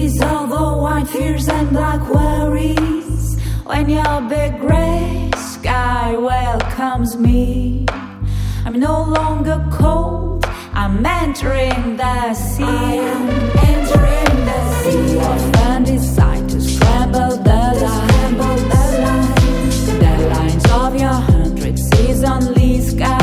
dissolve all white fears and black worries when your big gray sky welcomes me. I'm no longer cold, I'm entering the sea. I'm entering the sea of